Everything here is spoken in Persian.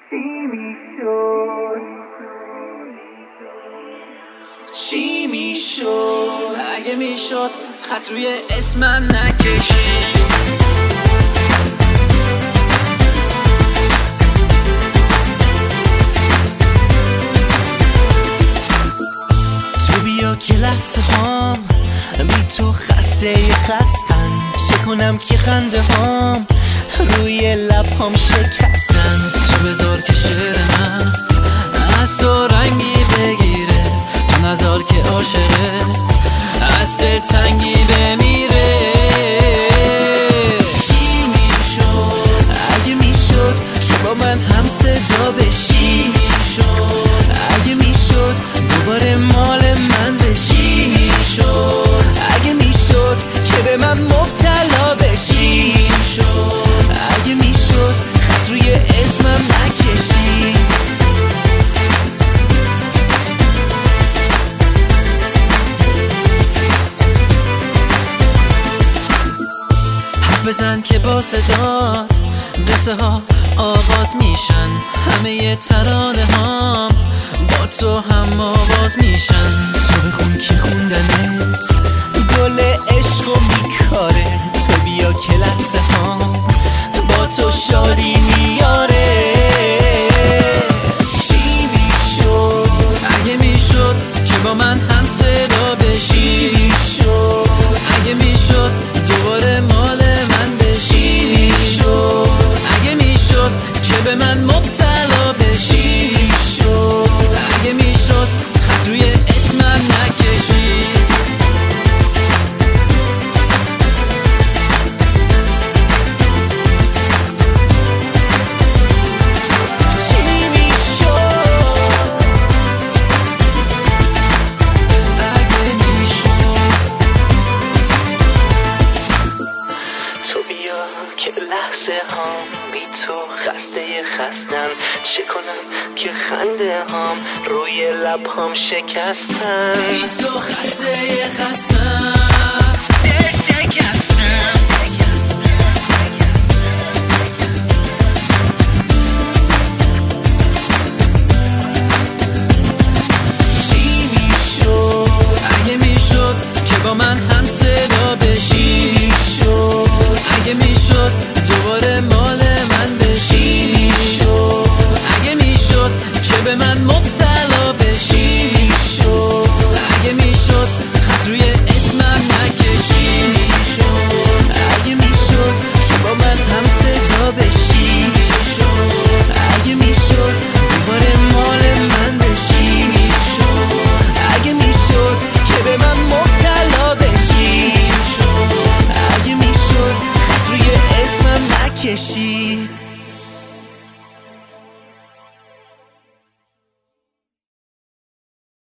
چی میشد اگه میشد خط روی اسمم نکشی. تو بیا که لحظه هام بی تو خستن، چه کنم که خنده هام روی لب هام شکستن. تو بذار که شعر من از تو رنگی بگیره، تو نذار که عاشقت از دل تنگی بمیره. چی میشد اگه میشد که با من هم صدا بشی؟ میشد اگه میشد دوباره مال من بشی؟ میشد اگه میشد که به من مبتلا بشی؟ میشد اگه میشد خط روی اسمم نکشی. بزن که با صدات قصه ها آغاز میشن، همه ترانه هام با تو هم آواز میشن. تو بخون که خوندنت گل عشق و میکاره، تو بیا که لحظه هام با تو شادی میاره. چی میشد اگه میشد که با من هم صدا بشی؟ میشد اگه میشد دوباره مال به من مبتلا بشی؟ شد اگه میشد خط روی اسمم نکشی. چی میشد اگه میشد؟ تو بیا که لحظه هام بی تو خستن، چه کنم که خنده هام روی لب هام شکستن. بی تو خسته